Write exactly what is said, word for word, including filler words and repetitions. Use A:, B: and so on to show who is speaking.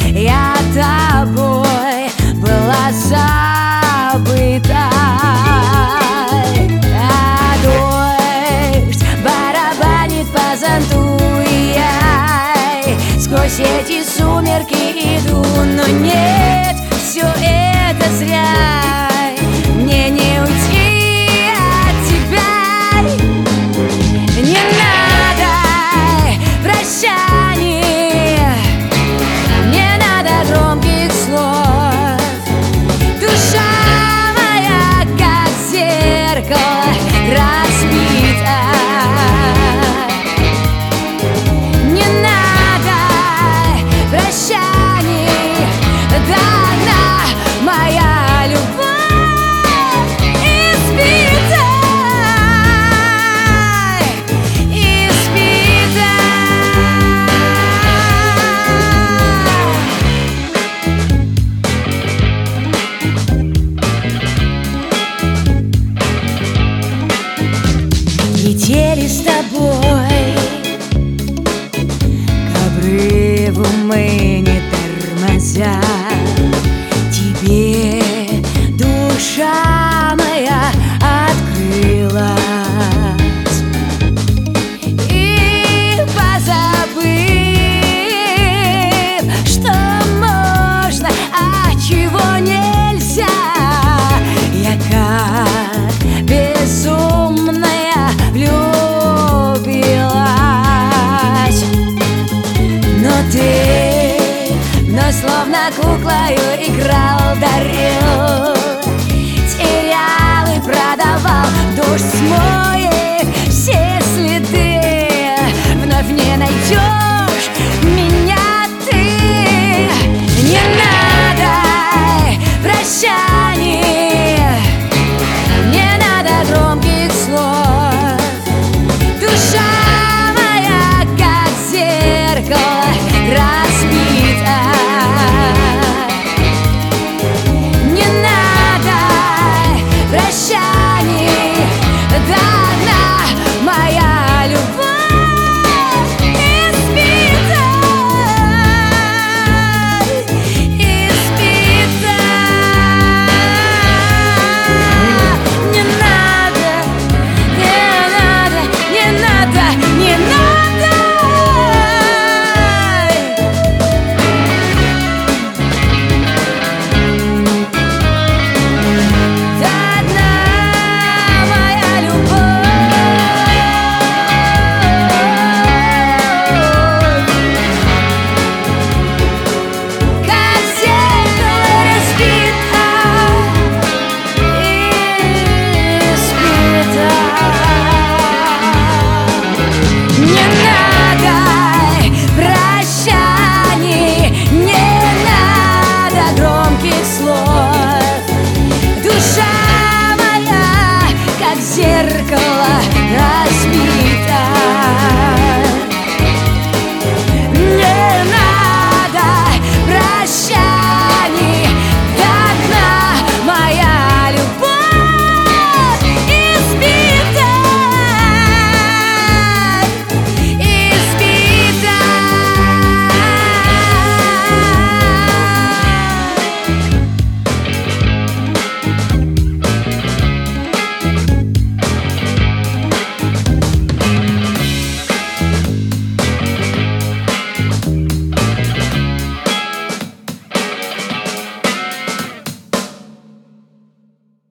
A: я тобой была забыта. А дождь барабанит по зонту, и я сквозь эти сумерки иду. Но нет, все это зря, мне не уйти от тебя. Не надо прощаний, не надо громких слов. Душа моя, как зеркало, разбита. Не надо прощаний, дана моя любовь избита, избита. Летели с тобой к обрыву мы, не тормозя. Тебе душа моя открылась, и позабыв, что можно, а чего нельзя, я как безумная влюбилась. Но ты мной словно куклою играл, дарил